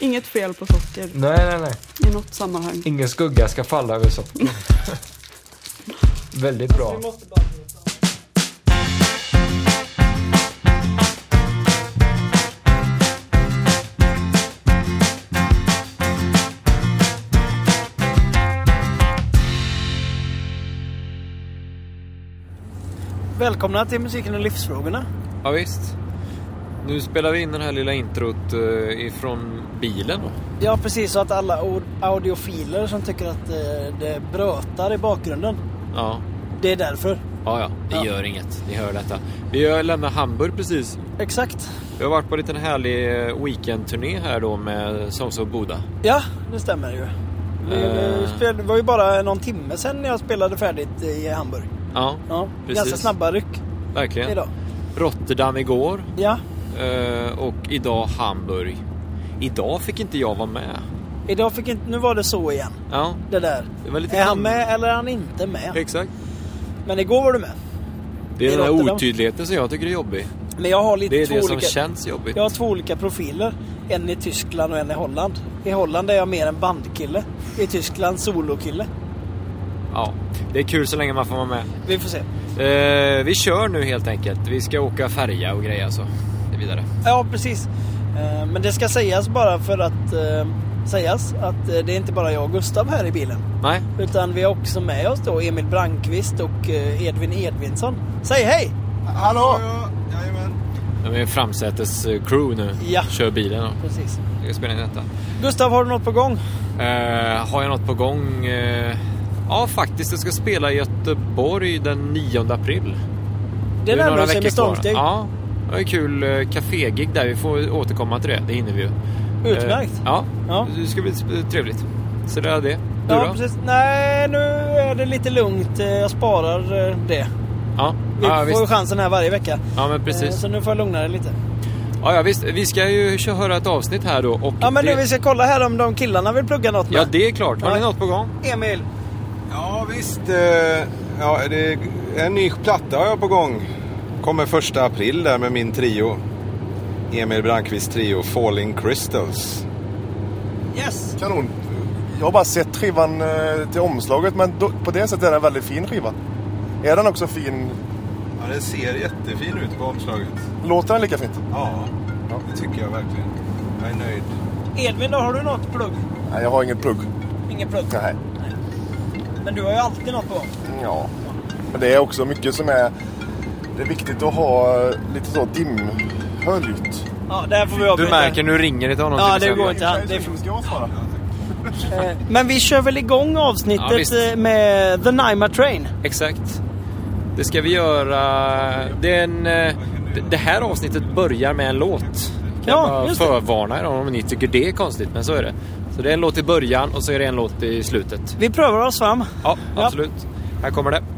inget fel på socker. Nej. I något sammanhang. Ingen skugga ska falla över socker. Väldigt bra. Välkomna till Musiken och livsfrågorna. Ja visst. Nu spelar vi in den här lilla introt ifrån bilen då. Ja precis, så att alla audiofiler som tycker att det brötar i bakgrunden. Ja. Det är därför. Ja, det gör inget. Ni hör detta. Vi har lämnat Hamburg precis. Exakt. Vi har varit på en liten härlig weekendturné här då med Songs of Buddha. Ja, det stämmer ju. Det var ju bara någon timme sedan jag spelade färdigt i Hamburg. Ja, precis. Ganska snabba ryck. Verkligen. Idag. Rotterdam igår. Ja. Och idag Hamburg. Idag fick inte jag vara med. Idag fick inte, nu var det så igen. Ja. Det där. Det var lite är han med eller är han inte med? Exakt. Men igår var du med. Det är den här otydligheten som jag tycker är jobbig. Men jag har lite det är två det olika, som känns jobbigt. Jag har två olika profiler. En i Tyskland och en i Holland. I Holland är jag mer en bandkille. I Tyskland solokille. Ja, det är kul så länge man får vara med. Vi får se. Vi kör nu helt enkelt. Vi ska åka färja och grejer så. Det är vidare. Ja, precis. Men det ska sägas bara för att att det är inte bara jag och Gustav här i bilen. Nej. Utan vi har också med oss då Emil Brankvist och Edvin Edvinsson. Säg hej! Hallå! Jajamän. De är framsätes crew nu. Ja. Kör bilen då. Precis. Jag spelar in detta. Gustav, har du något på gång? Har jag något på gång? Ja, faktiskt. Jag ska spela i Göteborg den 9 april. Det är några veckor med stormsteg. Ja, det är kul kafégig där. Vi får återkomma till det. Det hinner vi ju. Utmärkt. Ja, det ska bli trevligt. Så det är det. Du ja, då? precis. Nej, nu är det lite lugnt. Jag sparar det. Ja, vi får ju chansen här varje vecka. Ja, men precis. Så nu får jag lugna det lite. Ja, visst. Vi ska ju höra ett avsnitt här då. Och ja, men nu vi ska kolla här om de killarna vill plugga något med. Ja, det är klart. Har ni något på gång? Emil. Ja, visst. Ja, det är en ny platta har jag på gång. Kommer 1 april där med min trio. Emil Brankvist trio Falling Crystals. Yes. Kanon. Jag har bara sett skivan till omslaget, men på det sättet är det en väldigt fin skiva. Är den också fin? Ja, den ser jättefin ut på omslaget. Låter den lika fint? Ja, det tycker jag verkligen. Jag är nöjd. Edvin, då har du något plugg? Nej, jag har inget plugg. Ingen plugg? Nej. Men du har ju alltid något på gång. Ja, men det är också mycket som är... Det är viktigt att ha lite så dimhöljt. Ja, där får vi avbryta. Du märker, nu ringer det till honom. Ja, det går inte han. Det ska jag svara. Men vi kör väl igång avsnittet med The Naima Train. Exakt. Det ska vi göra. Det här avsnittet börjar med en låt. Kan jag förvarna er om ni tycker det är konstigt, men så är det. Så det är en låt i början och så är det en låt i slutet. Vi prövar oss fram. Ja, absolut. Här kommer det.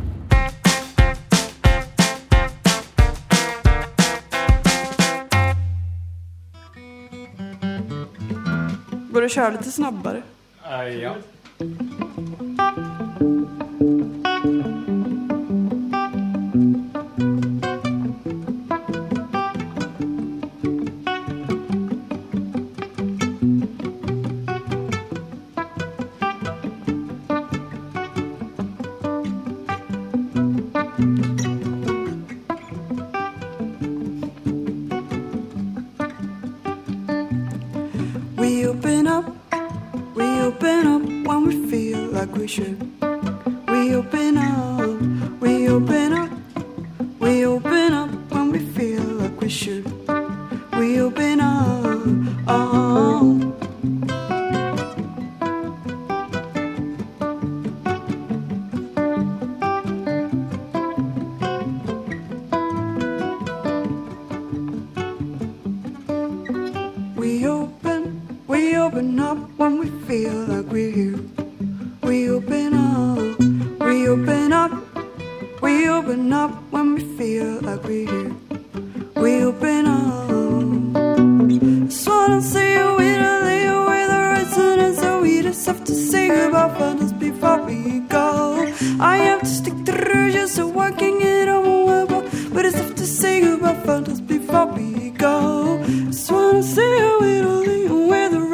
Går det att köra lite snabbare? Ja. We open up when we feel like we should. We open up when we feel like we should. We open up, oh. We open up when we feel like we're here. We open up when we feel like we're here. We open up. Just wanna see you Italy with a resonance, so we just have to say goodbye for us before we go. I have to stick through just so I can get on, but it's have to say goodbye for us before we go. Just wanna see you Italy with a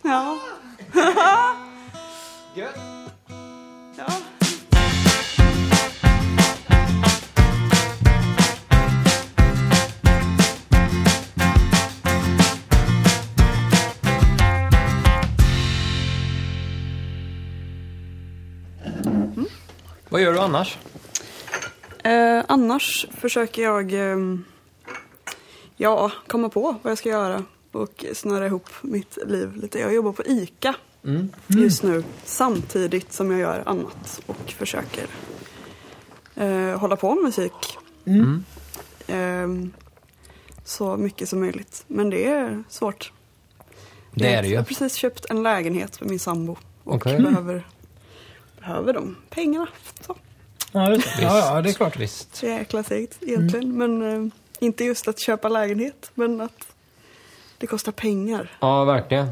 Ja. Ja. Vad gör du annars? Annars försöker jag komma på vad jag ska göra och snöra ihop mitt liv lite. Jag jobbar på ICA just nu samtidigt som jag gör annat och försöker hålla på med musik så mycket som möjligt. Men det är svårt. Det är det ju. Jag har precis köpt en lägenhet för min sambo och Okej. behöver de pengarna. Så. Ja, just det. Ja, det är klart. Visst. Det är jäkla segt egentligen. Men inte just att köpa lägenhet, men att det kostar pengar. Ja, verkligen.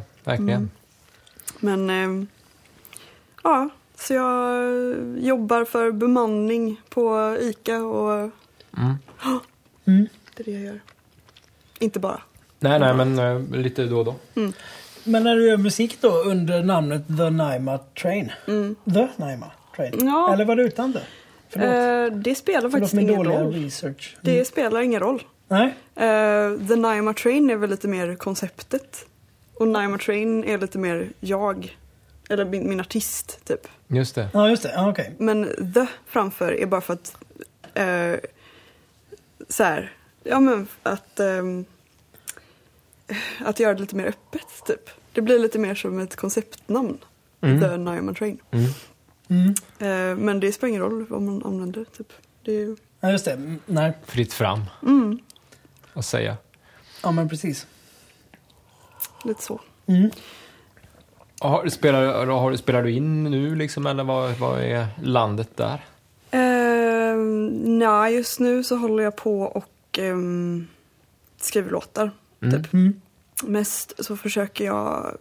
Men ja, så jag jobbar för bemanning på ICA och det är det jag gör. Inte bara. Nej, men lite då och då. Men när du gör musik då under namnet The Naima Train? The Naima Train? Ja. Eller var det utan det? Förlåt. Det spelar faktiskt Förlåt min ingen dåliga roll. research. Det spelar ingen roll. Nej? The Naima Train är väl lite mer konceptet. Och Naima Train är lite mer jag. Eller min artist, typ. Just det. Ja, just det. Ja, okej. Men the framför är bara för att så här, ja men att göra det lite mer öppet, typ. Det blir lite mer som ett konceptnamn. The Naima Train. Men det spelar ingen roll vad man använder, typ. Det är ju... Ja, just det. Nej. Fritt fram. Att säga. Ja, men precis. Lite så. Spelar du in nu liksom, eller vad är landet där? Nej, just nu så håller jag på och skriver låtar, typ. Mest så försöker jag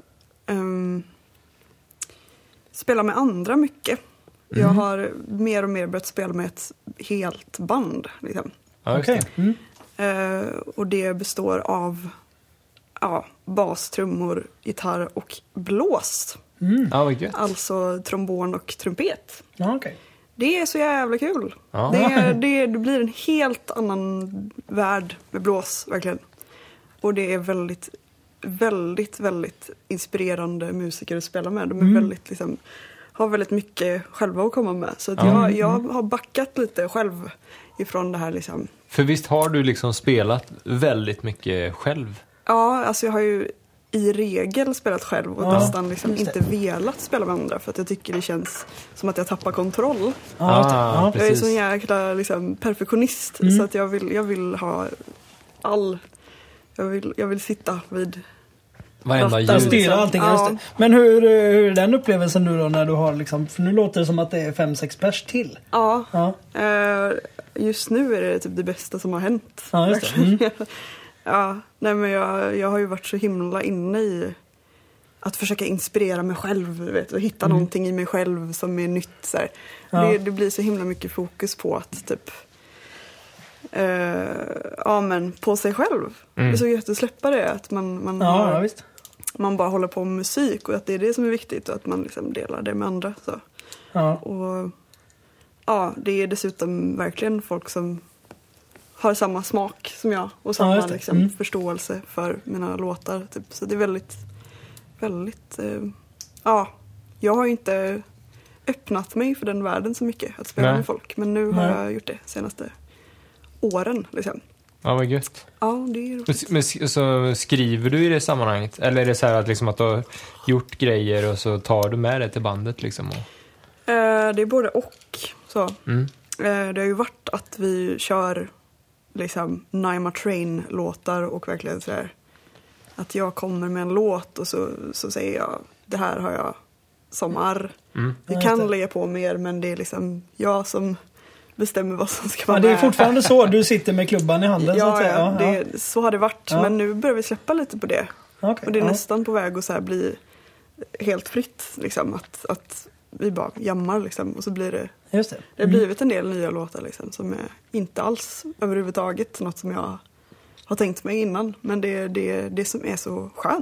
spela med andra mycket. Jag har mer och mer börjat spela med ett helt band, liksom. Ja, just det. Och det består av bas, trummor, gitarr och blås. Ja, vad gött. Alltså trombon och trumpet. Ja, okej. Det är så jävla kul. Ja. Det blir en helt annan värld med blås, verkligen. Och det är väldigt, väldigt, väldigt inspirerande musiker att spela med. De är väldigt, liksom, har väldigt mycket själva att komma med. Så att jag har backat lite själv ifrån det här, liksom. För visst har du liksom spelat väldigt mycket själv? Ja, alltså jag har ju i regel spelat själv och nästan liksom inte velat spela med andra för att jag tycker det känns som att jag tappar kontroll. Ja, just det. Ja. Jag är så en jäkla liksom, perfektionist så att jag vill ha jag vill sitta vid Varenda rattar, ljud. Styra allting, just det. Men hur är den upplevelsen nu då när du har liksom, för nu låter det som att det är 5-6 pers till. Ja. Ja. Just nu är det typ det bästa som har hänt. Ja, just det. Ja, nej men jag har ju varit så himla inne i att försöka inspirera mig själv, vet, och hitta någonting i mig själv som är nytt. Så här. Ja. Det blir så himla mycket fokus på att typ men på sig själv. Det är så gött att släppa det, att man visst. man bara håller på med musik och att det är det som är viktigt och att man liksom delar det med andra. Så. Ja. Och ja, det är dessutom verkligen folk som har samma smak som jag och samma liksom, förståelse för mina låtar. Typ. Så det är väldigt, väldigt... jag har ju inte öppnat mig för den världen så mycket, att spela med folk. Men nu har jag gjort det senaste åren. Liksom. Ja, vad gött. Ja, det är roligt. Men så skriver du i det sammanhanget? Eller är det så här att, liksom, att du har gjort grejer och så tar du med det till bandet? Liksom, och... Det är både och. Så. Det har ju varit att vi kör liksom Naima Train-låtar och verkligen så här, att jag kommer med en låt och så säger jag, det här har jag som arr. Vi kan lägga på mer, men det är liksom jag som bestämmer vad som ska vara det är med. fortfarande så, du sitter med klubban i handen så att säga. Så har det varit, men nu börjar vi släppa lite på det. Okay, och det är nästan på väg att så här bli helt fritt, liksom, att vi bara jammar liksom, och så blir det. Just det. Det har blivit en del nya låtar liksom, som är inte alls överhuvudtaget något som jag har tänkt mig innan, men det är det som är så skönt,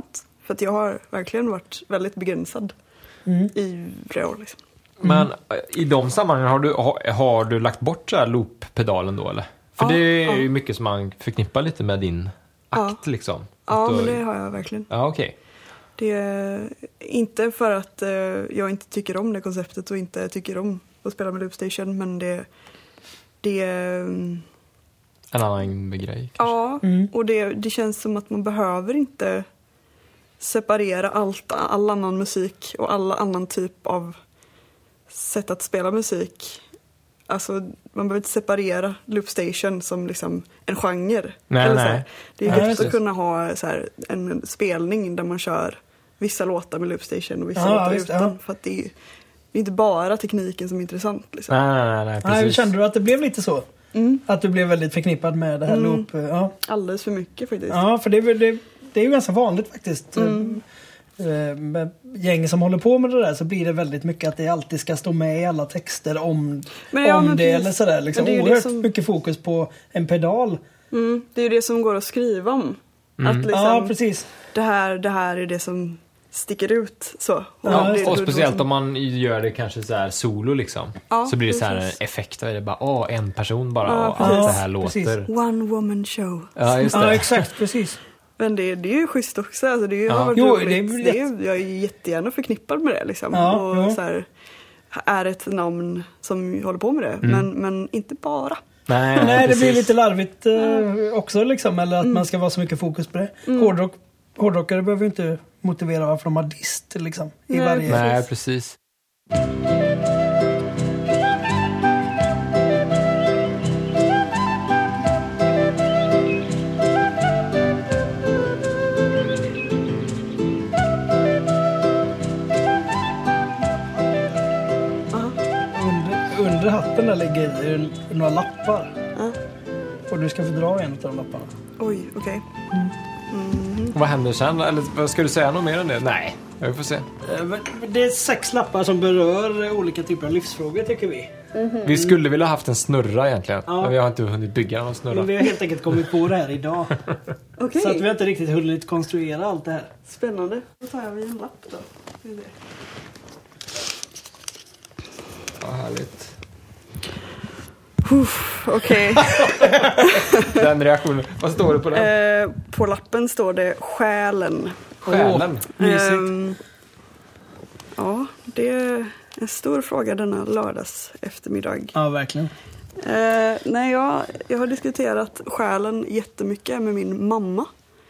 För att jag har verkligen varit väldigt begränsad i flera år. Liksom. Men i de sammanhangen har du lagt bort så här loop-pedalen då, eller? För det är ju mycket som man förknippar lite med din akt, liksom. Ja, men det har jag verkligen. Ja, okej. Det är inte för att jag inte tycker om det konceptet och inte tycker om att spela med Loopstation, men det är... En annan grej, kanske. Ja, och det känns som att man behöver inte separera all annan musik och all annan typ av sätt att spela musik. Alltså, man behöver inte separera Loopstation som liksom en genre. Nej. Det är gött att kunna ha så här, en spelning där man kör vissa låtar med Loopstation och vissa låtar utan. För att det är inte bara tekniken som är intressant. Liksom. Nej, precis. Nej, kände du att det blev lite så? Att du blev väldigt förknippad med det här loop? Ja. Alldeles för mycket faktiskt. Ja, för det är ju ganska vanligt faktiskt. Med gäng som håller på med det där så blir det väldigt mycket att det alltid ska stå med i alla texter om det eller sådär. Liksom. Det är oerhört mycket fokus på en pedal. Det är ju det som går att skriva om. Att liksom, ja, precis. Det här är det som sticker ut. Så. Och speciellt om man gör det kanske så här solo liksom. Så blir det så här en effekt. Det är bara, en person bara. Allt det här låter. One woman show. Ja, just det. Ja, exakt, precis. Men det är ju schysst också. Alltså det är ju, jag är ju jättegärna förknippad med det. Liksom. Och så här, är ett namn som håller på med det. Men inte bara. Nej, det blir lite larvigt också. Liksom, eller att man ska vara så mycket fokus på det. Hårdrockare behöver ju inte motivera varför de har dist liksom, i varje... Nej, precis. Under hatten där ligger några lappar. Och du ska få dra en av de lapparna. Oj, okej. Vad händer sen? Eller vad ska du säga något mer än det? Nej, vi får se. Det är 6 lappar som berör olika typer av livsfrågor, tycker vi. Vi skulle vilja haft en snurra egentligen. Men vi har inte hunnit bygga någon snurra. Men vi har helt enkelt kommit på det här idag. Okay. Så att vi har inte riktigt hunnit konstruera allt det här. Spännande. Då tar jag en lapp då. Ja, härligt. Okej. Den reaktionen. Vad står det på den? På lappen står det själen. Själen? Ja, det är en stor fråga denna lördags eftermiddag. Ja, verkligen. Nej, jag har diskuterat själen jättemycket med min mamma.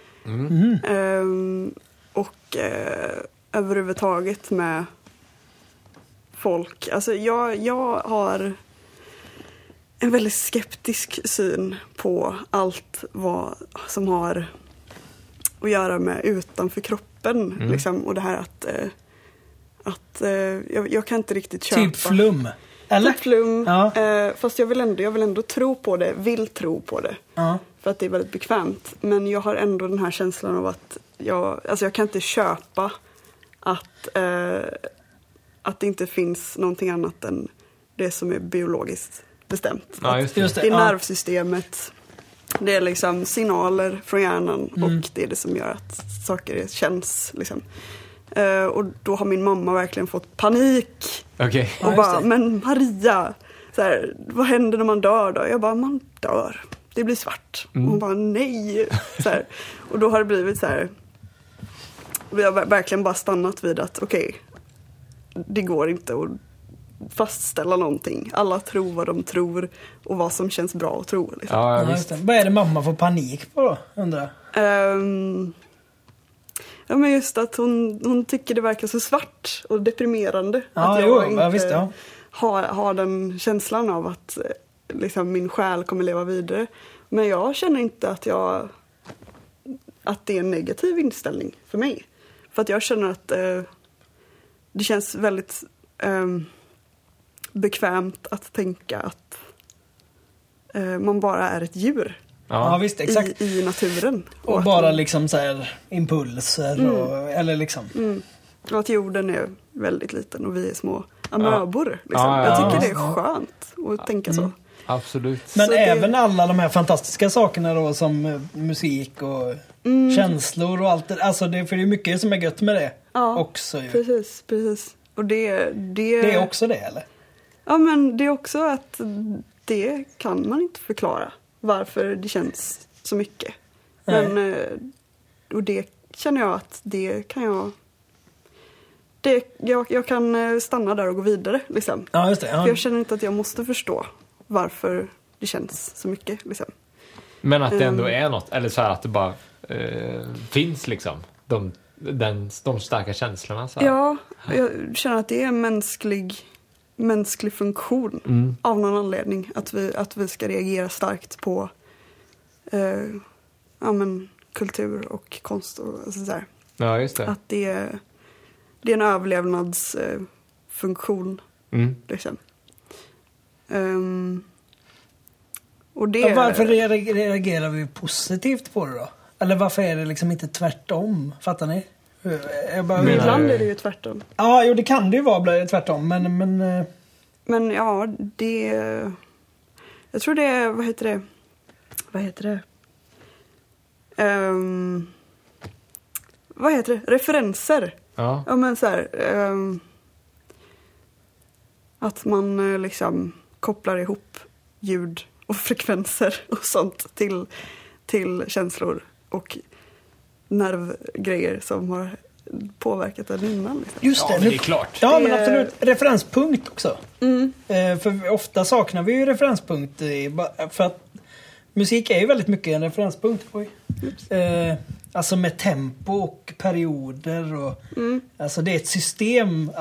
Och överhuvudtaget med folk. Alltså jag har en väldigt skeptisk syn på allt vad som har att göra med utanför kroppen. Liksom, och det här att jag kan inte riktigt köpa. Typ flum. Eller? Typ flum. Ja. Fast jag vill ändå tro på det. Vill tro på det. Ja. För att det är väldigt bekvämt. Men jag har ändå den här känslan av att jag kan inte köpa att det inte finns någonting annat än det som är biologiskt bestämt. Ja, just det. Det är nervsystemet. Det är liksom signaler från hjärnan och det är det som gör att saker känns liksom. Och då har min mamma verkligen fått panik. Okay. Och bara, men Maria, så här, vad händer när man dör då? Jag bara, man dör. Det blir svart. Och hon bara, nej. Så här. Och då har det blivit så här. Vi har verkligen bara stannat vid att okej, det går inte att fastställa någonting. Alla tror vad de tror och vad som känns bra att tro. Liksom. Ja, visst. Vad är det mamma får panik på då, undrar? Ja, men just att hon tycker det verkar så svart och deprimerande. Ja, att jag inte ja. har den känslan av att liksom, min själ kommer leva vidare. Men jag känner inte att det är en negativ inställning för mig. För att jag känner att det känns väldigt bekvämt att tänka att man bara är ett djur. Ja, visst, exakt. I naturen. Och bara liksom så här impulser eller liksom. Och att jorden är väldigt liten och vi är små amöbor. Liksom. Jag tycker det är skönt att tänka så. Absolut. Men så även alla de här fantastiska sakerna då som musik och känslor och allt det. Alltså för det är mycket som är gött med det också. Ju. Precis. Och det är också det, eller? Ja, men det är också att det kan man inte förklara varför det känns så mycket. Men, och det känner jag att det kan jag kan stanna där och gå vidare liksom. Ja, just det. Ja. För jag känner inte att jag måste förstå varför det känns så mycket liksom. Men att det ändå är något, eller så här att det bara finns liksom de starka känslorna så här. Ja, jag känner att det är en mänsklig funktion av någon anledning att vi ska reagera starkt på kultur och konst och sådär. Ja, just det. Att det är en överlevnadsfunktion liksom. Och det varför reagerar vi positivt på det då? Eller varför är det liksom inte tvärtom? Fattar ni? Ibland är det ju tvärtom. Ja, jo, det kan det ju vara tvärtom, men ja, det jag tror det är, vad heter det? Referenser. Ja, men så här, att man liksom kopplar ihop ljud och frekvenser och sånt till känslor och nervgrejer som har påverkat den innan. Liksom. Just det, ja, det är klart. Ja, men absolut. Referenspunkt också. För ofta saknar vi ju referenspunkt för att musik är ju väldigt mycket en referenspunkt. Alltså med tempo och perioder och alltså det är ett system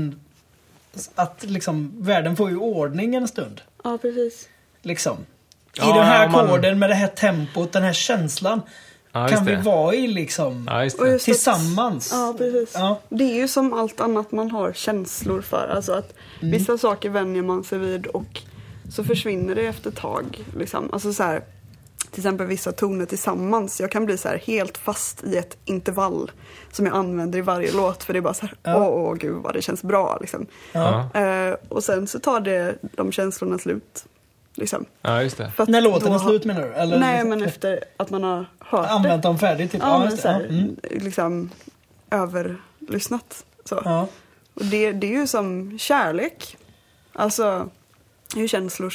att liksom världen får ju ordning en stund. Ja, precis. Liksom. I den här ackorden med det här tempot, den här känslan kan vi vara i liksom tillsammans. Ja, precis. Ja. Det är ju som allt annat man har känslor för. Alltså att vissa saker vänjer man sig vid och så försvinner det efter ett tag. Liksom. Alltså så här, till exempel vissa toner tillsammans. Jag kan bli så här helt fast i ett intervall som jag använder i varje låt. För det är bara så här, åh gud vad det känns bra. Liksom. Och sen så tar de känslorna slut. Liksom. Ja, just det. När låten är slut menar du? Eller? Nej, men efter att man har hört använt dem färdigt. Typ. Ja, men så här, liksom överlyssnat. Så. Ja. Och det är ju som kärlek. Alltså, det är ju känslor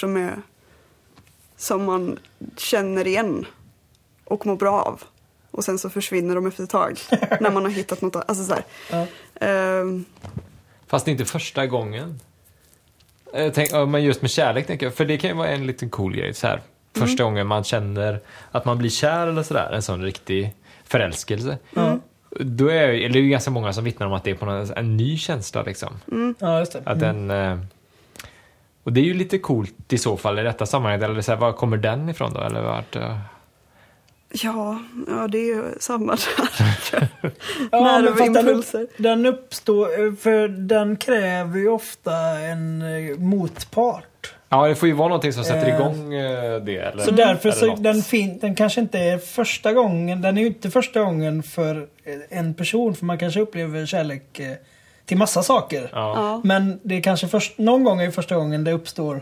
som man känner igen och mår bra av. Och sen så försvinner de efter ett tag. När man har hittat något. Alltså så här. Fast inte första gången. Men just med kärlek tänker jag. För det kan ju vara en liten cool grej så här. Första gången man känner att man blir kär eller sådär. En sån riktig förälskelse. Då är det ju ganska många som vittnar om att det är på en ny känsla liksom. Ja, just det. Att och det är ju lite coolt i så fall i detta sammanhang. Eller så här, var kommer den ifrån då? Eller vart... Ja, det är ju samma där. Nervimpulser. Den uppstår, för den kräver ju ofta en motpart. Ja, det får ju vara någonting som sätter igång det. Eller, så därför så den kanske inte är första gången. Den är ju inte första gången för en person. För man kanske upplever kärlek till massa saker. Ja. Men det är kanske någon gång är första gången det uppstår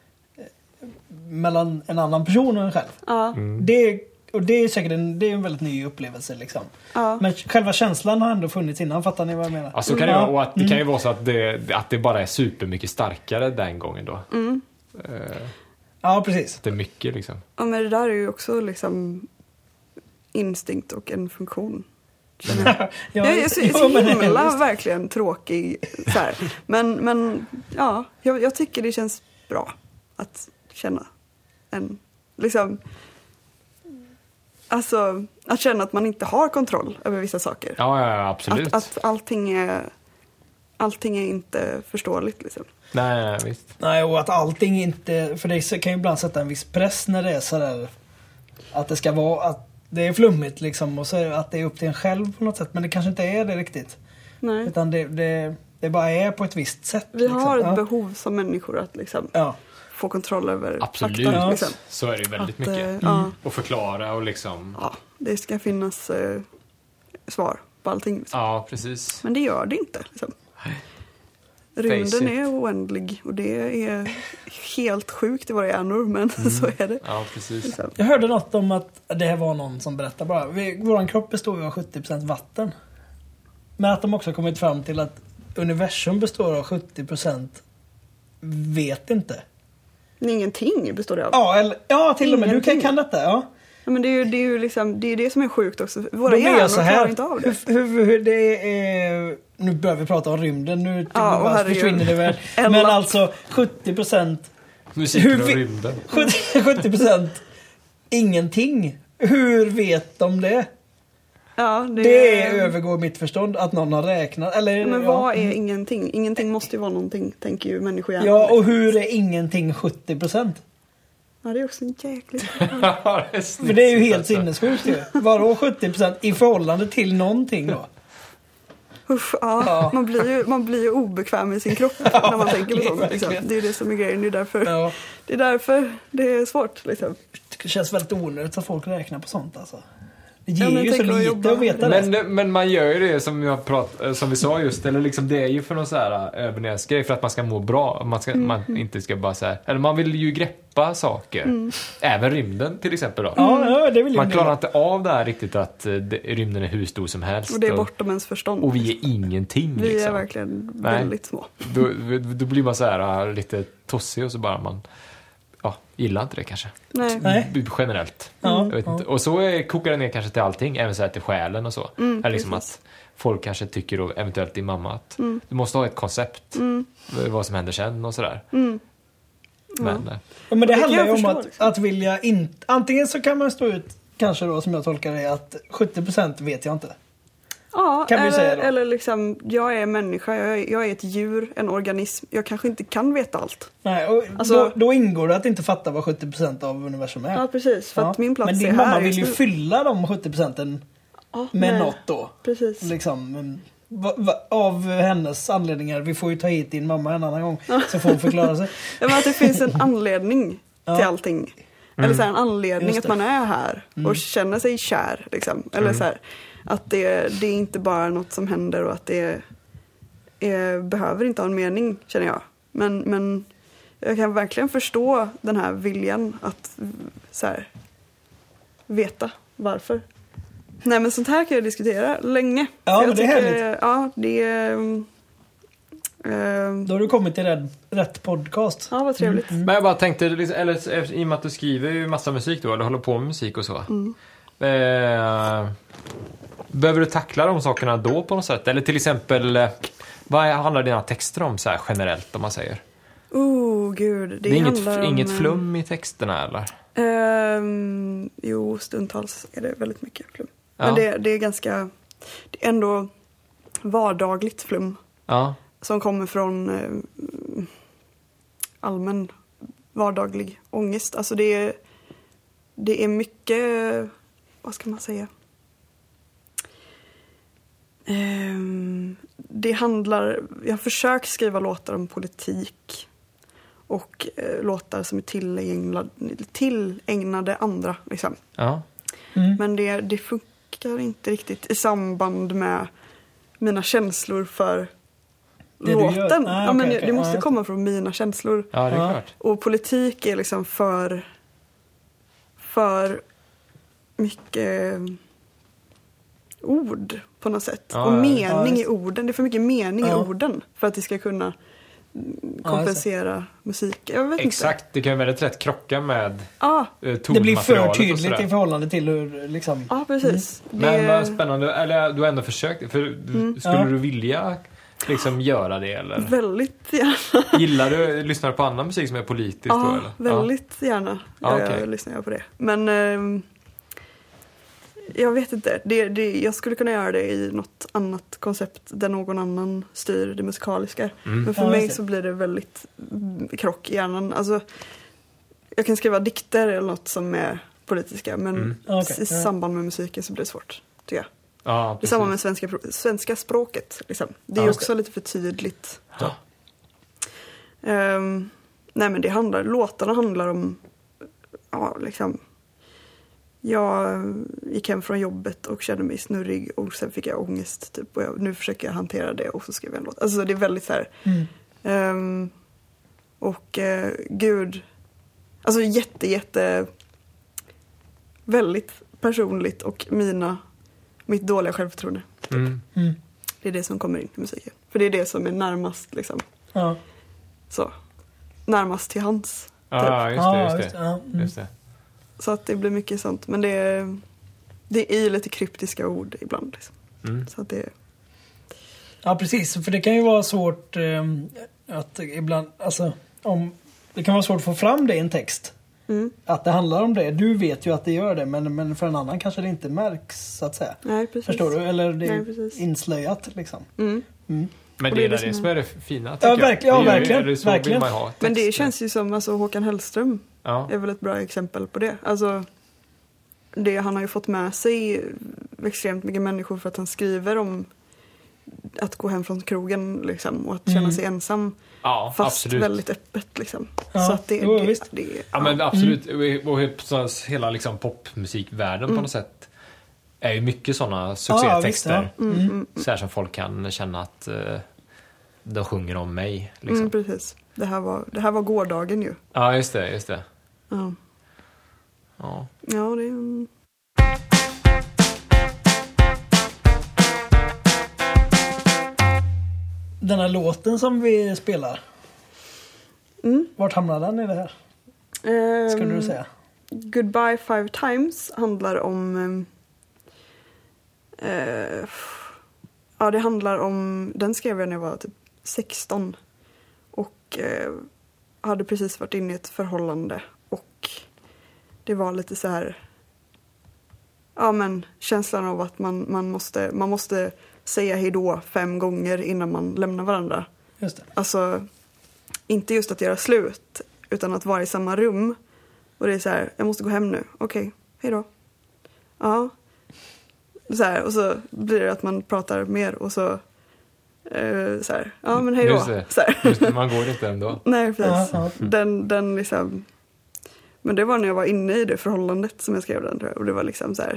mellan en annan person och en själv. Ja. Och det är säkert en väldigt ny upplevelse liksom. Ja. Men själva känslan har ändå funnits innan, fattar ni vad jag menar? Ja, så kan det vara. Och att det kan ju vara så att det bara är supermycket starkare den gången då. Ja, precis. Det är mycket liksom. Ja, men det där är ju också liksom instinkt och en funktion. Jag är så himla verkligen tråkig så här. Men ja, jag tycker det känns bra att känna en liksom. Alltså, att känna att man inte har kontroll över vissa saker. Ja, absolut. Att allting är inte förståeligt liksom. Nej, visst. Nej, och att allting inte... För det kan ju ibland sätta en viss press när det är sådär... Att det ska vara... Att det är flummigt liksom. Och så att det är upp till en själv på något sätt. Men det kanske inte är det riktigt. Nej. Utan det bara är på ett visst sätt. Vi har ett behov som människor att liksom... Ja. Få kontroll över absolut. Fakta. Liksom. Så är det väldigt mycket. Och förklara och liksom... Ja, det ska finnas svar på allting. Liksom. Ja, precis. Men det gör det inte. Liksom. Rymden är oändlig och det är helt sjukt i våra hjärnor, men så är det. Ja, precis. Jag hörde något om att det här var någon som berättade bara. Vår kropp består av 70% vatten. Men att de också kommit fram till att universum består av 70% vet inte. Ingenting består det av. Ja, till och med. Du kan detta, ja. Ja, men det är ju liksom, det är det som är sjukt också. Våra hjärnor klarar inte av det. Hur det är, nu börjar vi prata om rymden. Nu försvinner det väl. Men alltså 70% musiken och rymden. 70% ingenting. Hur vet de det? Ja, det övergår mitt förstånd att någon har räknat. Eller, men vad är ingenting? Ingenting måste ju vara någonting, tänker ju människohjärnan. Ja, och hur är ingenting 70%? Ja, det är också en jäkligt. För det är ju helt sinnessjukt ju. Vadå 70% i förhållande till någonting då? Usch, ja. Man blir ju obekväm i sin kropp när man tänker på sånt. Liksom. Det är det som är grejen. Det är därför det är svårt. Liksom. Det känns väldigt onödigt att folk räknar på sånt alltså. Det ger ju så lite att veta det. Men man gör ju det som vi sa just, eller liksom det är ju för någon så här övernäsgrej för att man ska må bra. Man inte ska bara så här, eller man vill ju greppa saker. Även rymden till exempel då. Ja, det vill man klarar inte av det här riktigt att rymden är hur stor som helst. Och det är bortom ens förstånd. Och vi är ingenting. Vi liksom. är verkligen väldigt små. Då blir man så här lite tossig och så bara man gillar inte det kanske. Nej. Generellt. Jag vet inte. Och så kokar det ner kanske till allting, även så här till själen och så. Eller liksom att folk kanske tycker då, eventuellt din mamma att du måste ha ett koncept vad som händer sen och sådär. Men det handlar ju om att vilja antingen så kan man stå ut kanske då, som jag tolkar det, att 70% vet jag inte. Ja, kan eller liksom, jag är människa, jag är ett djur, en organism. Jag kanske inte kan veta allt. Nej, och alltså, då ingår det att inte fatta vad 70% av universum är. Ja, precis. För att min plats men din är mamma här vill ju fylla de 70% med något då. Precis. Liksom, av hennes anledningar. Vi får ju ta hit din mamma en annan gång så får hon förklara sig. Men att det finns en anledning till allting. Eller så här, en anledning att man är här och känner sig kär. Liksom. Eller så här, att det är inte bara något som händer och att det behöver inte ha en mening, känner jag. Men jag kan verkligen förstå den här viljan att så här, veta varför. Nej, men sånt här kan jag diskutera länge. Ja, men det är härligt. Ja, det är... Då har du kommit till rätt podcast. Ja, vad trevligt. Men jag bara tänkte, eller i och med att du skriver ju massa musik då, eller håller på med musik och så. Behöver du tackla de sakerna då på något sätt? Eller till exempel, vad handlar dina texter om så här generellt, om man säger? Gud. Det är inget flum i texterna, eller? Jo, stundtals är det väldigt mycket flum. Ja. Men det är ganska... Det är ändå vardagligt flum. Ja. Som kommer från allmän vardaglig ångest. Alltså det är mycket... Vad ska man säga? Det handlar... Jag försöker skriva låtar om politik. Och låtar som är tillägnade andra. Liksom. Ja. Men det funkar inte riktigt i samband med mina känslor för låten. Men det måste komma från mina känslor. Ja, det är klart. Och politik är liksom för mycket ord på något sätt. Och mening i orden. Det är för mycket mening i orden för att det ska kunna kompensera musik. Jag vet Exakt, inte. Det kan ju väldigt lätt krocka med tonmaterialet. Det blir för tydligt i förhållande till hur liksom... Ja, precis. Men vad spännande. Eller du har ändå försökt. Skulle du vilja liksom göra det? Eller? Väldigt gärna. Lyssnar du på annan musik som är politisk? Ja, då, eller? väldigt gärna. Jag lyssnar på det. Men jag vet inte. Jag skulle kunna göra det i något annat koncept där någon annan styr det musikaliska. Men för mig så blir det väldigt krock i hjärnan. Alltså, jag kan skriva dikter eller något som är politiska. Men i samband med musiken så blir det svårt, tycker jag. Ja, i samband med svenska språket. Liksom. Det är också lite för tydligt. Nej, men låtarna handlar om liksom... Jag gick hem från jobbet och kände mig snurrig och sen fick jag ångest typ, och nu försöker jag hantera det och så skrev jag en låt. Alltså det är väldigt så här Och Gud, alltså jätte väldigt personligt och mitt dåliga självförtroende. Typ. Det är det som kommer in i musiken. För det är det som är närmast liksom. Ja. Så. Närmast till hans. Just det. Så att det blir mycket sånt. Men det är lite kryptiska ord ibland. Liksom. Så att det... Ja, precis. För det kan ju vara svårt att ibland... Alltså, det kan vara svårt att få fram det i en text. Att det handlar om det. Du vet ju att det gör det. Men för en annan kanske det inte märks, så att säga. Nej, precis. Förstår du? Eller det är inslöjat, liksom. Men det är det som är det fina, ja, verkligen. Det verkligen. Man ha men det känns ju som Håkan Hellström är väl ett bra exempel på det. Alltså, han har ju fått med sig extremt mycket människor för att han skriver om att gå hem från krogen liksom, och att känna sig ensam. Ja, fast absolut. Väldigt öppet liksom. Ja, så att det ja, men absolut. Och hela liksom popmusikvärlden på något sätt är ju mycket sådana succétexter. Så här som folk kan känna att de sjunger om mig liksom. Precis. Det här var gårdagen ju. Ja, just det. Ja. Ja, det är Den här låten som vi spelar. Vart hamnar den i det här? Skulle du säga? Goodbye 5 times handlar om... det handlar om... Den skrev jag när jag var typ 16. Och hade precis varit inne i ett förhållande. Och det var lite så här... Ja, men känslan av att man måste säga hejdå 5 gånger innan man lämnar varandra. Just det. Alltså, inte just att göra slut, utan att vara i samma rum. Och det är så här, jag måste gå hem nu. Okej, hejdå. Ja. Så här, och så blir det att man pratar mer och så så här, ja men hejdå. Just det, man går inte ändå. Nej, precis. Den liksom... Men det var när jag var inne i det förhållandet som jag skrev den, tror jag. Och det var liksom så här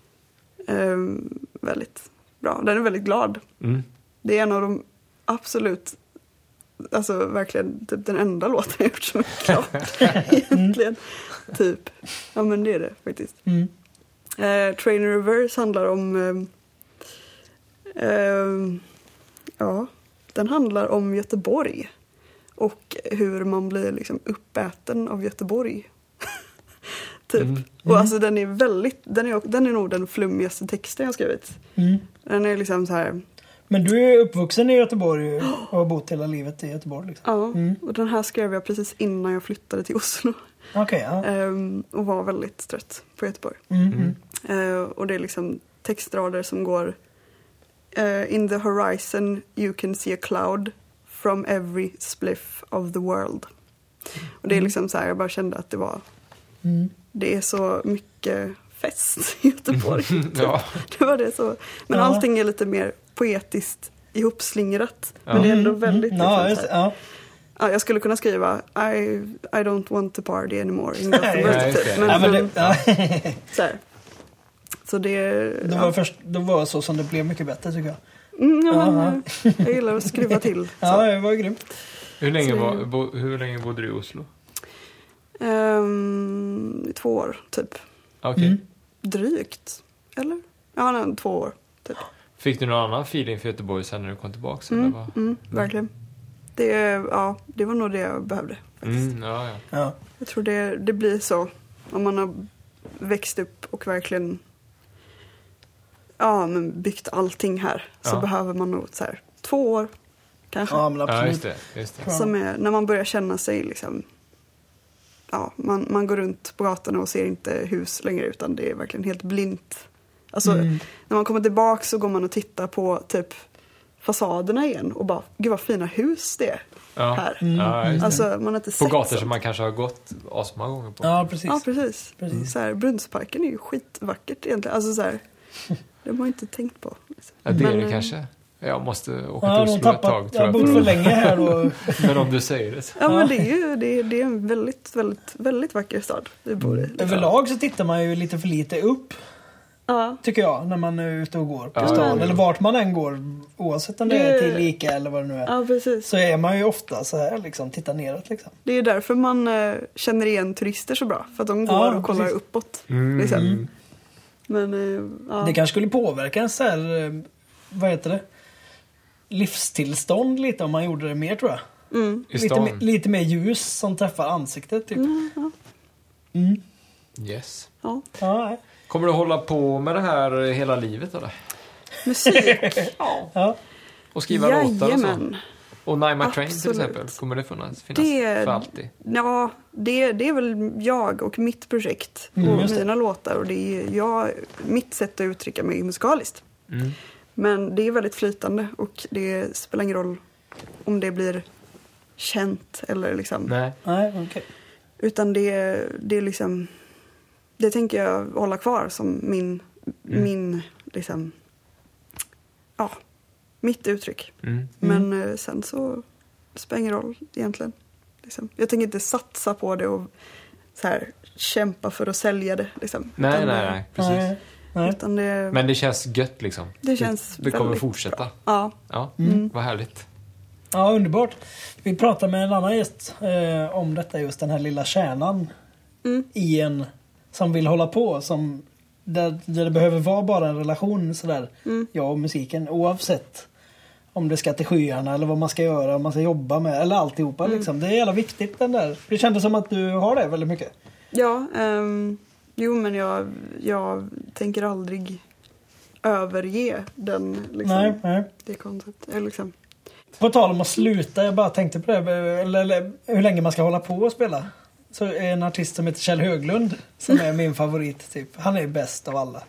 väldigt bra. Den är väldigt glad. Det är en av de absolut, alltså verkligen typ den enda låten jag gjort som är glad. Egentligen. Typ. Ja, men det är det faktiskt. Train in Reverse handlar om den handlar om Göteborg. Och hur man blir liksom uppäten av Göteborg. Typ. Och alltså den är nog den flummigaste texten jag skrivit. Den är liksom så här. Men du är uppvuxen i Göteborg och har bott hela livet i Göteborg liksom. Ja, och den här skrev jag precis innan jag flyttade till Oslo. Och var väldigt trött på Göteborg. Och det är liksom textrader som går in the horizon you can see a cloud from every spliff of the world. Och det är liksom så här, jag bara kände att det var det är så mycket fest i Göteborg. Det var det så. Men allting är lite mer poetiskt ihopslingrat. Men det är ändå väldigt jag skulle kunna skriva I don't want to party anymore in Gothenburg. Så här. Så det var så som det blev mycket bättre, tycker jag. Jag gillar att skruva till. Ja, det var grymt. Hur länge bodde du i Oslo? 2 år, typ. Okej. Drygt, eller? Ja, 2 år, typ. Fick du någon annan feeling för Göteborg sen när du kom tillbaka? Verkligen. Det var nog det jag behövde, faktiskt. Jag tror det blir så. Om man har växt upp och verkligen byggt allting här, så behöver man nog så här 2 år kanske. Ja, men absolut. Just det. Som är när man börjar känna sig liksom, man går runt på gatorna och ser inte hus längre, utan det är verkligen helt blint. Alltså när man kommer tillbaka så går man och tittar på typ fasaderna igen och bara, gud vad fina hus det är här. Alltså man har inte sett på gator sånt. som man kanske har gått asmånga gånger på. Ja, precis. Ja, precis. Så här, Brunnsparken är ju skitvackert egentligen. Alltså så här, det har man inte tänkt på. Ja, det är det kanske. Jag måste åka till Oslo ett tag, tror jag. Bott för länge här och... Men om du säger det. Ja, men det är en väldigt, väldigt, väldigt vacker stad vi bor i. Överlag så tittar man ju lite för lite upp Tycker jag, när man är ute och går på stan. Eller vart man än går, oavsett om det är till Ica eller vad det nu är. Ja, precis. Så är man ju ofta så här, liksom, tittar neråt liksom. Det är därför man känner igen turister så bra. För att de går och kollar uppåt. Liksom. Men, det kanske skulle påverka en så här, vad heter det? Livstillstånd lite om man gjorde det mer, tror jag. Lite mer ljus som träffar ansiktet typ. Yes. Ja. Kommer du hålla på med det här hela livet eller? Musik? Ja. Och skriva låtar och så? Och Nine My Train till Absolut. exempel? Kommer det finnas för alltid? Ja, det är väl jag och mitt projekt och mina låtar. Och det är mitt sätt att uttrycka mig musikaliskt. Men det är väldigt flytande och det spelar ingen roll om det blir känt eller liksom. Nej, okej. Utan det är liksom, det tänker jag hålla kvar som min liksom, mitt uttryck. Men sen så spelar ingen roll egentligen. Liksom. Jag tänker inte satsa på det och så här kämpa för att sälja det liksom. Nej, precis. Nej. Utan Men det känns gött liksom. Det kommer väldigt fortsätta. Ja. Vad härligt. Ja, underbart. Vi pratade med en annan gäst om detta, just den här lilla kärnan i en som vill hålla på, som där det behöver vara bara en relation sådär, jag och musiken, oavsett om det ska till skyarna eller vad man ska göra, om man ska jobba med eller alltihopa liksom. Det är jävla viktigt den där. Det kändes som att du har det väldigt mycket. Ja, jo men jag tänker aldrig överge den liksom, Nej. det konceptet liksom. På tal om att sluta, jag bara tänkte på det, eller hur länge man ska hålla på och spela. Så är en artist som heter Kjell Höglund som är min favorit typ. Han är bäst av alla.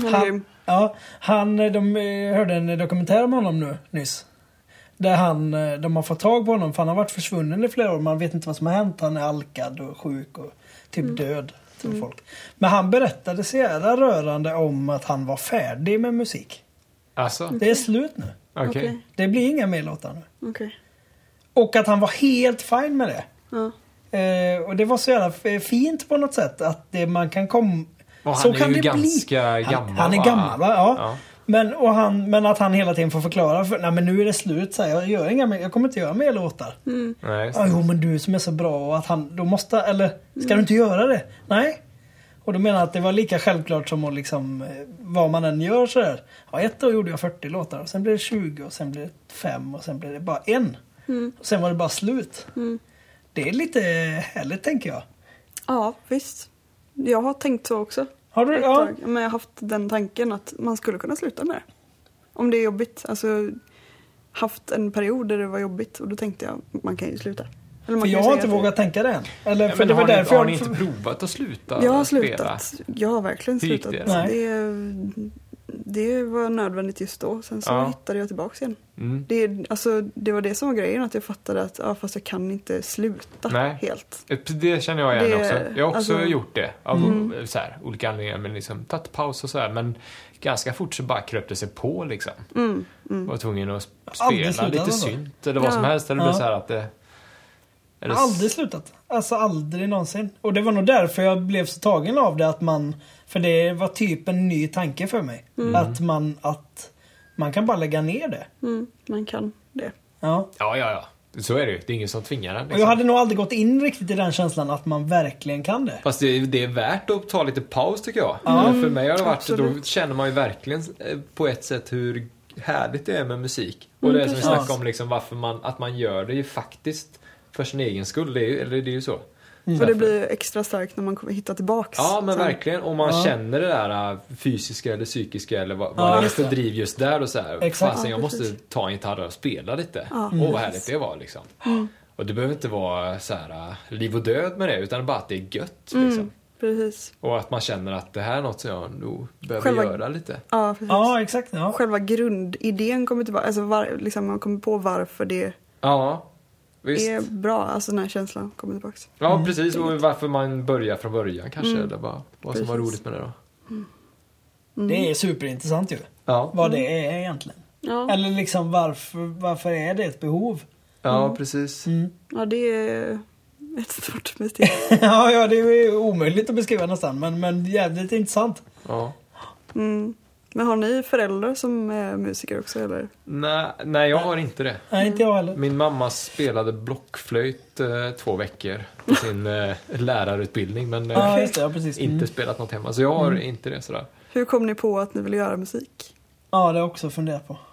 De hörde en dokumentär om honom nu nyss. Där de har fått tag på honom, för han har varit försvunnen i flera år. Man vet inte vad som har hänt. Han är alkad och sjuk och typ död till folk. Men han berättade så jävla rörande om att han var färdig med musik. Alltså? Det är slut nu. Okay. Det blir inga mer låtar nu. Okay. Och att han var helt fin med det. Ja. Och det var så jävla fint på något sätt att man kan komma. Och så han kan är ju det ganska bli. gammal. Han är gammal, va? Ja. Men att han hela tiden får förklara för, nej men nu är det slut, så här, jag kommer inte göra mer låtar. Nej, jo men du som är så bra, och att han då måste, eller ska du inte göra det? Nej. Och då menar jag att det var lika självklart som att liksom, vad man än gör så här. Ja, ett år gjorde jag 40 låtar och sen blev det 20 och sen blev det 5 och sen blev det bara 1. Och sen var det bara slut. Det är lite härligt, tänker jag. Ja, visst. Jag har tänkt så också. Har du? Ja. Men jag har haft den tanken att man skulle kunna sluta med det. Om det är jobbigt. Alltså, haft en period där det var jobbigt och då tänkte jag att man kan ju sluta. Eller för jag har inte vågat tänka det än. Eller, för det var därför har ni inte provat att sluta? Jag har slutat. Jag har verkligen slutat. Det var nödvändigt just då. Sen så hittade jag tillbaka igen. Det var det som var grejen, att jag fattade att fast jag kan inte sluta helt. Det känner jag igen också. Jag har också gjort det av så här, olika anledningar, men liksom tagit paus och så här, men ganska fort så bara kröpte sig på liksom. Var tvungen att spela lite synt eller vad som helst, eller det blev så här att det aldrig slutat. Alltså aldrig någonsin. Och det var nog därför jag blev så tagen av det, att för det var typ en ny tanke för mig. Att man kan bara lägga ner det. Man kan det. Ja. Så är det ju. Det är ingen som tvingar den. Liksom. Och jag hade nog aldrig gått in riktigt i den känslan att man verkligen kan det. Fast det är värt att ta lite paus, tycker jag. För mig har det varit, då känner man ju verkligen på ett sätt hur härligt det är med musik. Och det är som vi snackade om, liksom, att man gör det ju faktiskt för sin egen skull. Det är ju så. För det blir extra starkt när man hittar tillbaks. Ja, men verkligen. Om man känner det där fysiska eller psykiska eller vad det är för driv just där och så här. Fasen, jag måste ta en gitarr och spela lite. Vad härligt det var liksom. Och det behöver inte vara så här liv och död med det, utan bara att det är gött liksom. Precis. Och att man känner att det här är något som jag nog behöver göra lite. Ja, precis. Ja, exakt. Ja. Själva grundidén kommer tillbaka. Alltså liksom man kommer på varför det visst. är bra. Alltså den här känslan kommer tillbaka. Ja, precis. Och varför man börjar från början kanske. Eller bara vad som var roligt med det då. Det är superintressant ju. Ja. Vad det är egentligen. Ja. Eller liksom varför är det ett behov? Ja, precis. Ja, det är ett stort mysterium. ja, det är omöjligt att beskriva nästan. Men jävligt intressant. Ja. Men har ni föräldrar som är musiker också eller? Nej, jag har inte det. Nej, inte jag heller. Min mamma spelade blockflöjt 2 veckor på sin lärarutbildning. Men precis. inte spelat något hemma. Så jag har inte det sådär. Hur kom ni på att ni ville göra musik? Ja, det har jag också funderat på.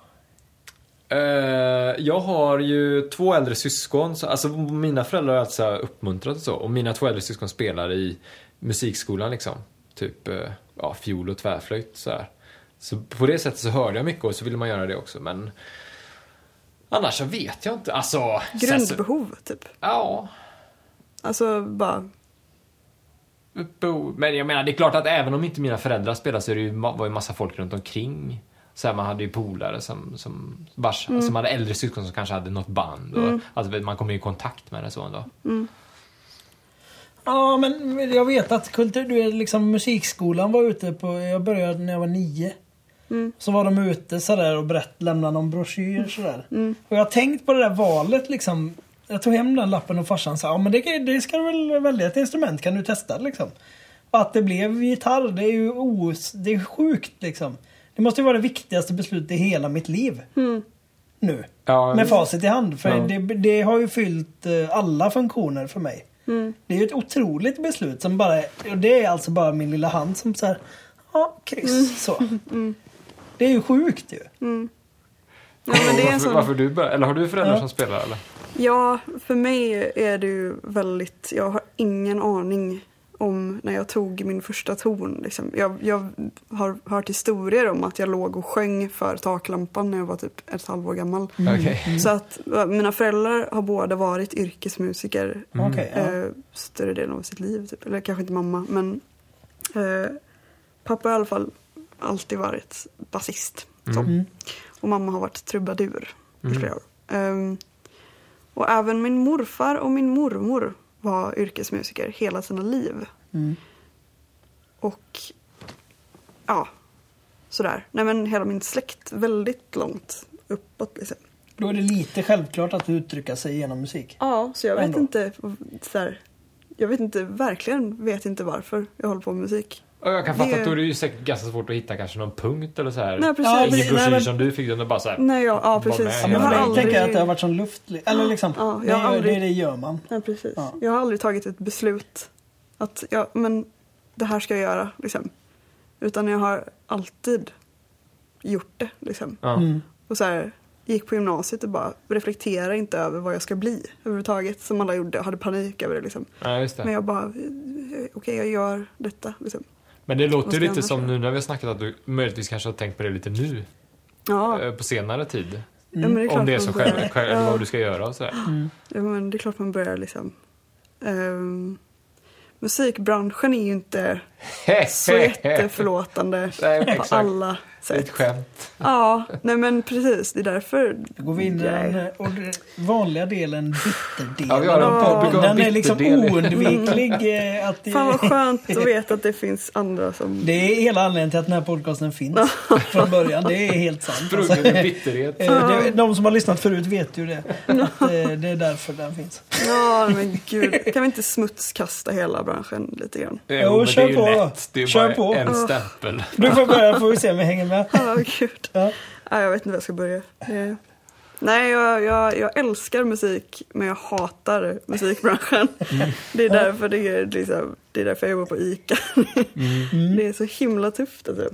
Jag har ju 2 äldre syskon. Alltså mina föräldrar har alltså uppmuntrat och så. Och mina 2 äldre syskon spelar i musikskolan liksom. Typ fiol och tvärflöjt så här. Så på det sättet så hörde jag mycket och så ville man göra det också. Men annars så vet jag inte. Alltså, grundbehov typ. Ja. Alltså bara... Men jag menar, det är klart att även om inte mina föräldrar spelar så är det ju, var ju massa folk runt omkring. Så här, man hade ju polare som hade äldre syskon som kanske hade något band. Och, alltså, man kommer i kontakt med det så ändå. Ja, men jag vet att musikskolan var ute på... Jag började när jag var 9. Så var de ute sådär och lämnade någon broschyr sådär. Och jag har tänkt på det där valet liksom. Jag tog hem den lappen och farsan sa, men det ska du väl välja ett instrument, kan du testa liksom. Och att det blev gitarr, det är ju det är sjukt liksom. Det måste ju vara det viktigaste beslutet i hela mitt liv. Nu. Ja, med facit i hand. För det har ju fyllt alla funktioner för mig. Det är ju ett otroligt beslut som bara... Och det är alltså bara min lilla hand som så här... Ja, kryss. Så. Det är ju sjukt ju. Ja, men det är varför du börjar? Eller har du föräldrar som spelar eller? Ja, för mig är det ju väldigt... Jag har ingen aning om när jag tog min första ton. Liksom. Jag har hört historier om att jag låg och sjöng för taklampan när jag var typ 1,5 år gammal. Så att mina föräldrar har båda varit yrkesmusiker större delen av sitt liv. Typ. Eller kanske inte mamma, men pappa har i alla fall alltid varit basist. Och mamma har varit trubadur i flera år. Och även min morfar och min mormor var yrkesmusiker hela sina liv. Och sådär. Nej, men hela min släkt väldigt långt uppåt liksom. Då är det lite självklart att uttrycka sig genom musik. Ja, så jag vet inte sådär, jag vet inte varför jag håller på med musik. Och jag kan fatta att då är det ju säkert ganska svårt att hitta kanske någon punkt eller så här. Nej, precis. Ingen broschyr som du fick, den bara så här. Nej, precis. Jag tänker att det har varit som luft. Eller liksom, det gör man. Nej, precis. Ja. Jag har aldrig tagit ett beslut att men det här ska jag göra liksom. Utan jag har alltid gjort det liksom. Och så här, gick på gymnasiet och bara reflekterade inte över vad jag ska bli överhuvudtaget, som alla gjorde, och hade panik över det liksom. Ja, just det. Men jag bara jag gör detta liksom. Men det låter ju lite som nu när vi har snackat att du möjligtvis kanske har tänkt på det lite nu. På senare tid. Ja, men det är klart om det är som själv vad du ska göra och sådär. Ja, men det är klart man börjar liksom. Musikbranschen är ju inte så jätteförlåtande på alla sätt. Ett skämt. Ja, nej men precis. Det är därför... Då går vi in i den vanliga delen, bitterdelen. Ja, vi har den är liksom oundviklig. Fan vad skönt att veta att det finns andra som... Det är hela anledningen till att den här podcasten finns från början. Det är helt sant. Bitterhet. De som har lyssnat förut vet ju det. Det är därför den finns. Ja, men gud. Kan vi inte smutskasta hela branschen lite grann? Jo, kör på då. Det är bara en stämpel. Du får börja, får vi se om vi hänger med. Ja, gud. Jag vet inte var jag ska börja. Nej, jag älskar musik, men jag hatar musikbranschen. Det är därför det är därför jag jobbar på ICA. Det är så himla tufft alltså.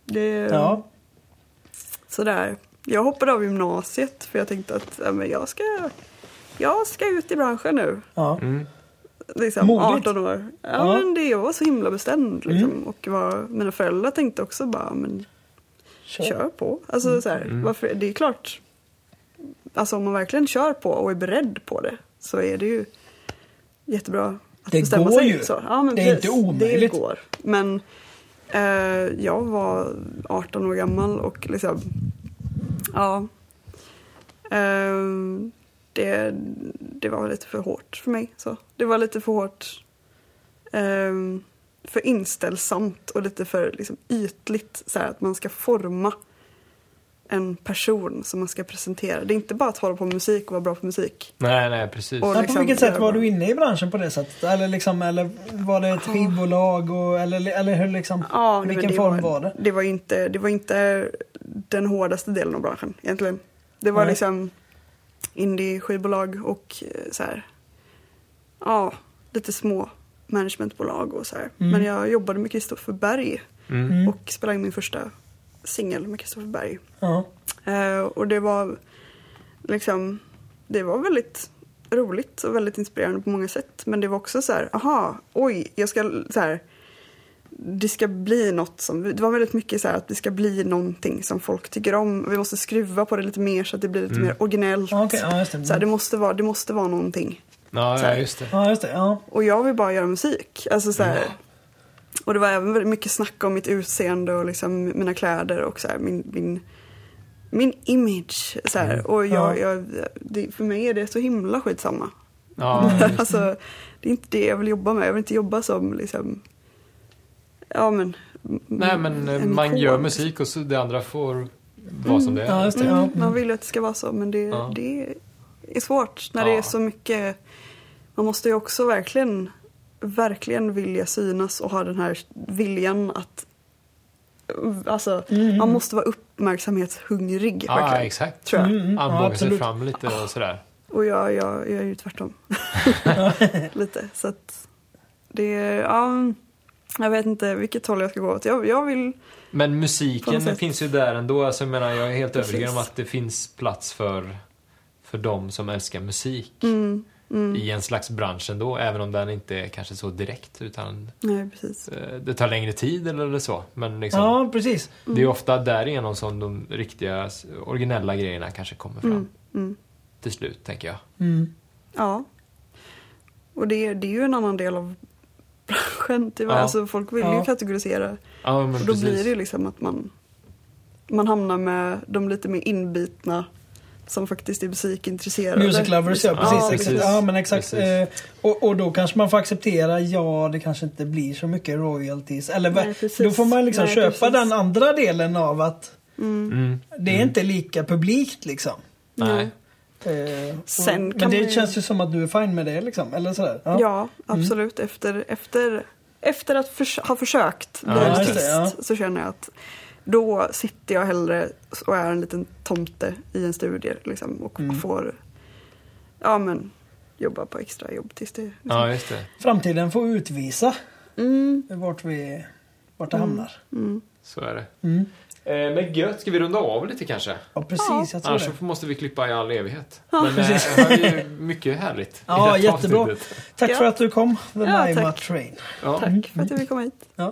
Sådär. Jag hoppade av gymnasiet för jag tänkte att jag ska ut i branschen nu. Liksom 18 år. Men det var så himla bestämd liksom. Och mina föräldrar tänkte också bara, men kör på. Alltså så här, varför, det är klart. Alltså om man verkligen kör på och är beredd på det, så är det ju jättebra att det bestämma går sig. ju. Så. Ja, men det är inte omöjligt. Det går. Men jag var 18 år gammal och liksom det var lite för hårt för mig. Så. Det var lite för hårt, för inställsamt och lite för liksom, ytligt. Så här, att man ska forma en person som man ska presentera. Det är inte bara att hålla på med musik och vara bra på musik. Nej, precis. Och liksom, på vilket sätt var du inne i branschen på det sättet? Eller var det ett skivbolag? Eller hur liksom, vilken form var det? Det var inte den hårdaste delen av branschen egentligen. Det var liksom indie-skivbolag och så här, lite små managementbolag och så här. Men jag jobbade med Kristoffer Berg och spelade in min första singel med Kristoffer Berg. Och det var liksom, det var väldigt roligt och väldigt inspirerande på många sätt. Men det var också så här, jag ska så här, det ska bli något som, det var väldigt mycket så här att det ska bli någonting som folk tycker om. Vi måste skruva på det lite mer så att det blir lite mer originellt. Just det. Så här, det måste vara någonting. Ja, just det. Ja, just det. Ja. Och jag vill bara göra musik. Alltså så här, och det var även väldigt mycket snack om mitt utseende och liksom mina kläder och så här, min image så här. Och för mig är det så himla skitsamma. Ja, alltså, det är inte det jag vill jobba med. Jag vill inte jobba som liksom nej, men man gör musik och så det andra får vara som det är. Ja, just det. Man vill ju att det ska vara så, men det är svårt när det är så mycket. Man måste ju också verkligen vilja synas och ha den här viljan att man måste vara uppmärksamhetshungrig. Ja, exakt. Tror jag. Anvåga sig fram lite och sådär. Och jag är ju tvärtom. Lite. Så att det är, jag vet inte vilket håll jag ska gå åt. Jag vill... Men musiken finns ju där ändå. Alltså, jag är helt övertygad om att det finns plats för de som älskar musik i en slags bransch ändå. Även om den inte är kanske så direkt. Utan precis. Det tar längre tid eller så. Men liksom, ja, precis. Det är ofta därigenom som de riktiga originella grejerna kanske kommer fram. Till slut, tänker jag. Ja. Och det är ju en annan del av branschen. Alltså, folk vill ju kategorisera. Ja, men och då precis. blir det ju liksom att man hamnar med de lite mer inbitna som faktiskt är musikintresserade. Music lovers, precis. Ja, men exakt. Och då kanske man får acceptera, det kanske inte blir så mycket royalties. Eller då får man liksom köpa den andra delen av att det är inte lika publikt liksom. Nej. Men det känns ju som att du är fine med det liksom, eller sådär. Ja, absolut. Efter att ha försökt bli artist så känner jag att då sitter jag hellre och är en liten tomte i en studie liksom, och får jobba på extra jobb tills det liksom. Ja, just det. Framtiden får utvisa vart det hamnar. Så är det. Men gött, ska vi runda av lite kanske? Ja, precis. Jag tror annars så måste vi klippa i all evighet. Men det är ju mycket härligt. Ja, jättebra. Tack för att du kom. The Lima Train. Ja. Tack för att du vill komma hit. Ja.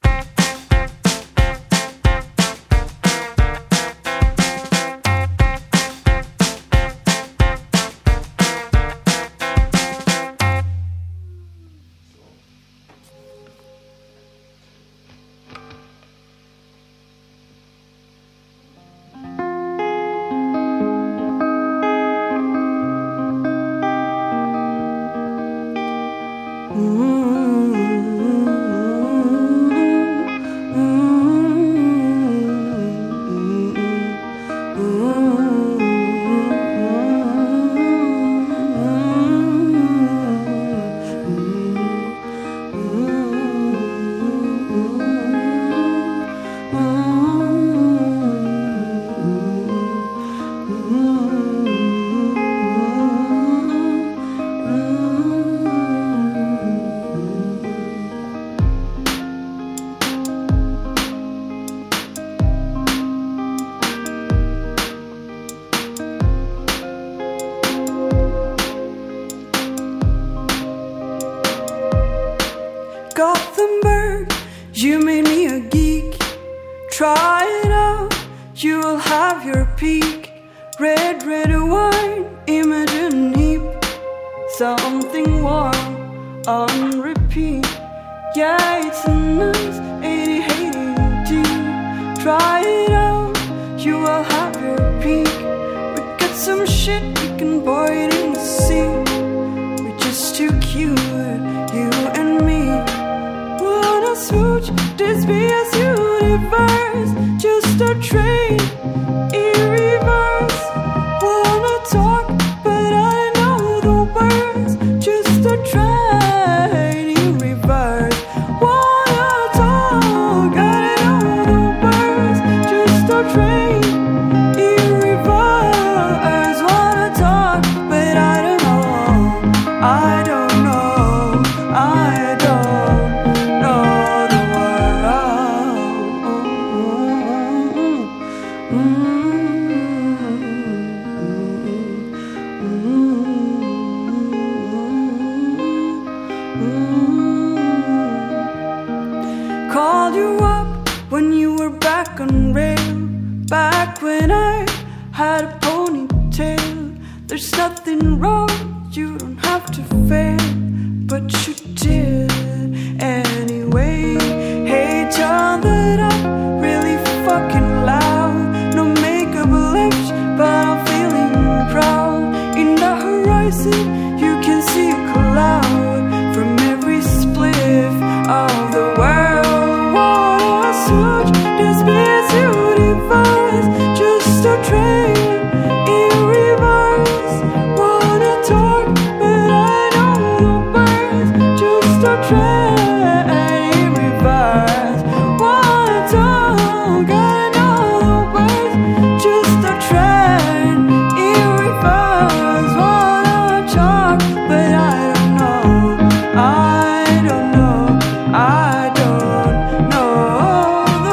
Gothenburg, you made me a geek. Try it out, you will have your peak. Red wine, Imogen Heap. Something warm on repeat. Yeah, it's a nice 80 Haiti. Try it out, you will have your peak. We got some shit, we can pour it in the sea. We're just too cute, you and me. Wanna smooch, this be a universe. Just a train had a ponytail. There's nothing wrong, you don't have to fail, but you did anyway. Hey, turn that up really fucking loud. No makeup left, but I'm feeling proud. In the horizon, you can see a cloud from every spliff of the world. What a surge, this speeds you device. Just a train in reverse. Wanna talk, but I don't know words. Just a train in reverse. Wanna talk, I know the words. Just a train in reverse. Wanna talk, but I don't know. I don't know. I don't know the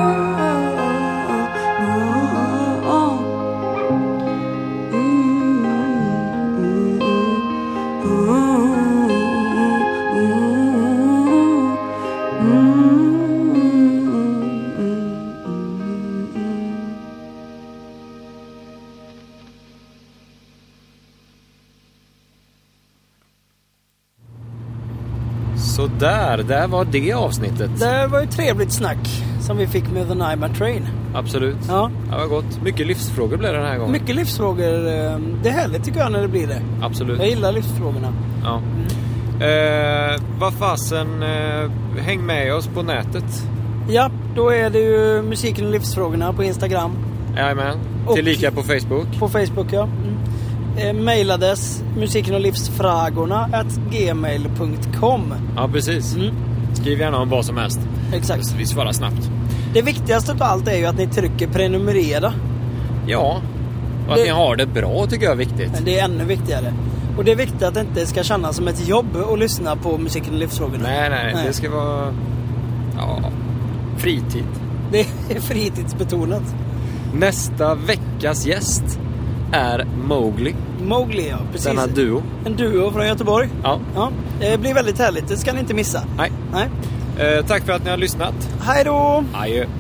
Så där var det avsnittet. Det var ju trevligt snack som vi fick med The Nightmare Train. Absolut. Ja. Det var gott. Mycket livsfrågor blev det den här gången. Mycket livsfrågor. Det är härligt tycker jag när det blir det. Absolut. Jag gillar livsfrågorna. Ja. Vad fasen, häng med oss på nätet. Ja, då är det ju musiken och livsfrågorna på Instagram. Jajamän. Tillika på Facebook. På Facebook, ja. Mailades musiken och livsfrågorna @gmail.com. Ja, precis. Skriv gärna om vad som helst. Exakt. Vi svarar snabbt. Det viktigaste av allt är ju att ni trycker prenumerera. Ja. Och att ni har det bra tycker jag är viktigt. Men det är ännu viktigare. Och det är viktigt att det inte ska kännas som ett jobb att lyssna på musiken och livsfrågorna. Nej. Det ska vara fritid. Det är fritidsbetonat. Nästa veckas gäst är Mowgli. Mowgli, ja, precis. Denna duo. En duo från Göteborg. Ja. Det blir väldigt härligt, det ska ni inte missa. Nej. Tack för att ni har lyssnat. Hej då! Adjö.